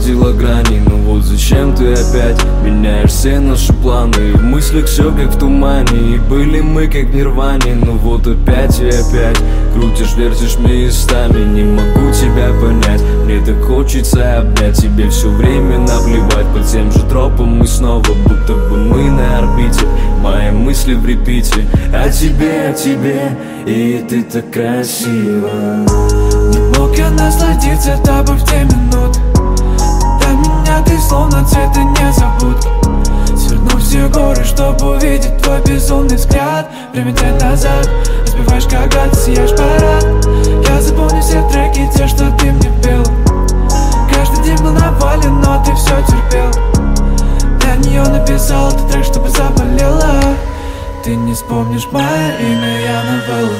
переходила грани. Ну вот зачем ты опять меняешь все наши планы? В мыслях все как в тумане, и были мы как в нирване. Ну вот опять и опять крутишь, вертишь местами. Не могу тебя понять, мне так хочется обнять. Тебе все время наплевать, по тем же тропам мы снова, будто бы мы на орбите. Мои мысли в репите о тебе, и ты так красива. Не мог я насладиться тобой в те минуты, до меня ты словно цветы незабудки. Сверну все горы, чтобы увидеть твой безумный взгляд. Время тянет назад, успеваешь, когда ты сияешь парад. Я запомню все треки, те, что ты мне пел. Каждый день был навален, но ты все терпел. Для нее написал этот трек, чтобы заболела. Ты не вспомнишь мое имя, я новелла.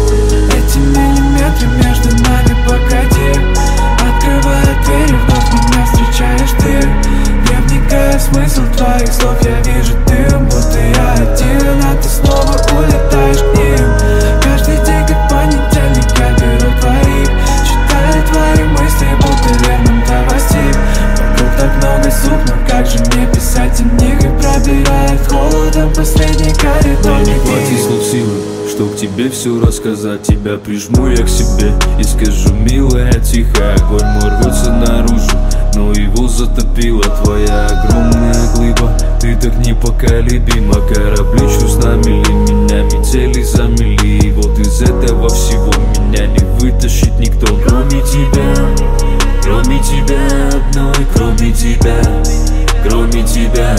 Эти миллиметры между нами, погоди. Открывая двери, вновь меня встречаешь ты. Не вникая в смысл твоих слов, я вижу дым, будто я один, а ты снова улетаешь к ним. Каждый день как понедельник, я беру твоих, читаю твои мысли, будто Лермонтов новостей. Вокруг так много звук, но как же мне писать о них? И пробирает холодом последний коридор. Мне не хватит слов силы, чтоб тебе все рассказать. Тебя прижму я к себе и скажу, милая, тихо. Огонь мой рвется наружу, но его затопила твоя огромная глыба. Ты так непоколебима, корабли чувства мели меня, метели замели. И вот из этого всего меня не вытащит никто, кроме тебя. Кроме тебя одной, кроме тебя, кроме тебя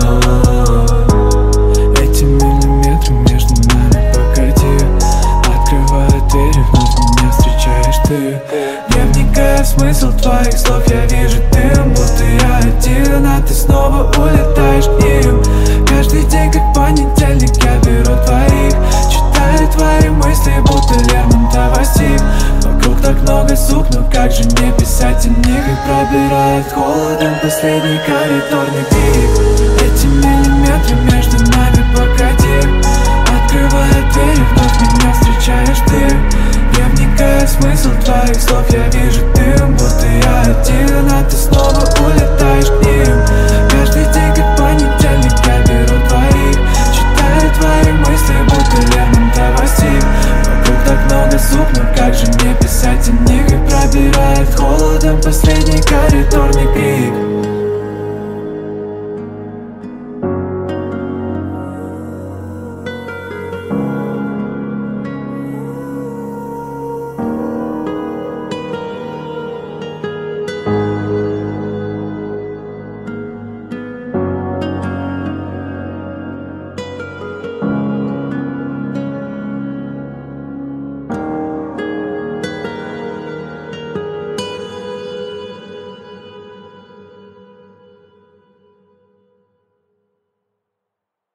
одной. Эти миллиметры между нами, погоди. Открывая двери, вновь меня встречаешь ты. Не вникая в смысл твоих слов, я вижу дым, будто я один, а ты снова улетаешь к ним. Каждый день как понедельник, я беру твоих, читаю твои мысли, будто Лермонтов новостей. Вокруг так много звук, но как же не писать о них? И пробирает холодом последний коридорный крик. Эти миллиметры между нами, погоди. Открывая двери, вновь меня встречаешь ты. Не вникая в смысл твоих слов, я вижу дым, будто я один, а ты снова улетаешь к ним. Каждый день как понедельник, я беру твоих, читаю твои мысли, будто Лермонтов новостей. Вокруг так много звук, но как же не писать о них? И пробирает холодом последний коридорный крик.